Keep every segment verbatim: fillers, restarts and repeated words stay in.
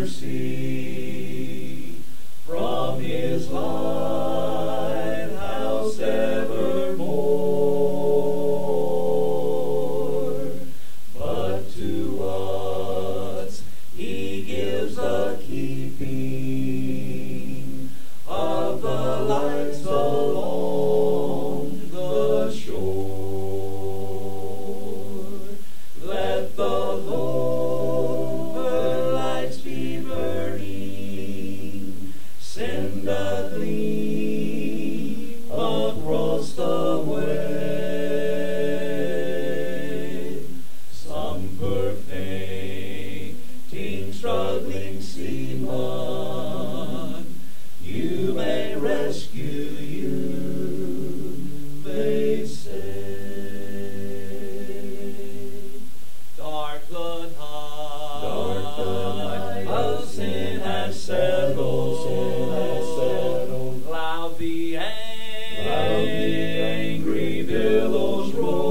mercy from his lighthouse evermore. But to us he gives the keeping of the lights along the shore. Let the Lord her lights be burning, send a gleam across the way. Some perfecting, struggling seaman, you may rescue, you may save. Dark the night, dark the night of sin has settled, sin has settled. Loud the angry, loud the angry billows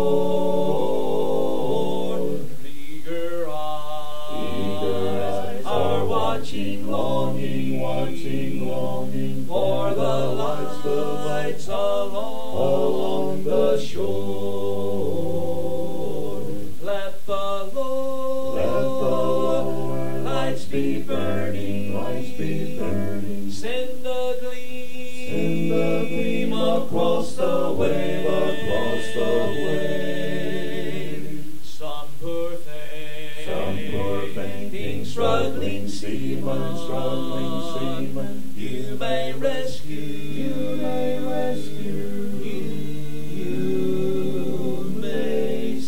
roar. Eager eyes, eager eyes are watching, longing, watching, longing for the lights, the lights along, along the shore. Let the Lord, let the Lord lights be burning, lights be burning. Send a gleam, send a gleam across the wave, across the wave. Some perfect, some perfecting, struggling seaman, struggling seaman, you may rescue, you may rescue, you, you may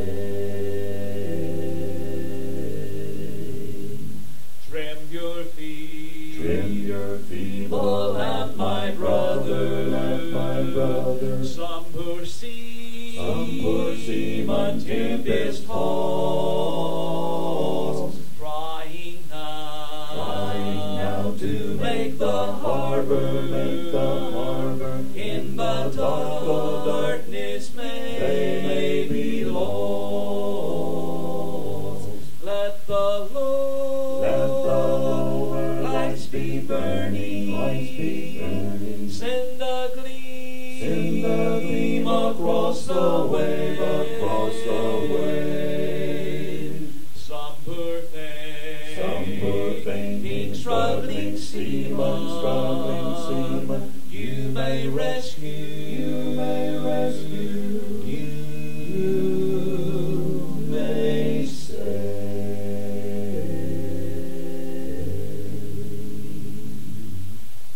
save. Trim your feet, trim your feeble lamp, my brother, lamp, my brother. Some poor sea, some poor seaman, tempest tossed, trying now, trying now to make the harbor, make the harbor. In the dark, the darkness may, they may be lost. Let the Lord, let the Lord lights be burning, lights be burning. Send a gleam, send a gleam across the wave, across the wave. Some perfect, some perfecting, struggling seaman, struggling seaman, you may rest.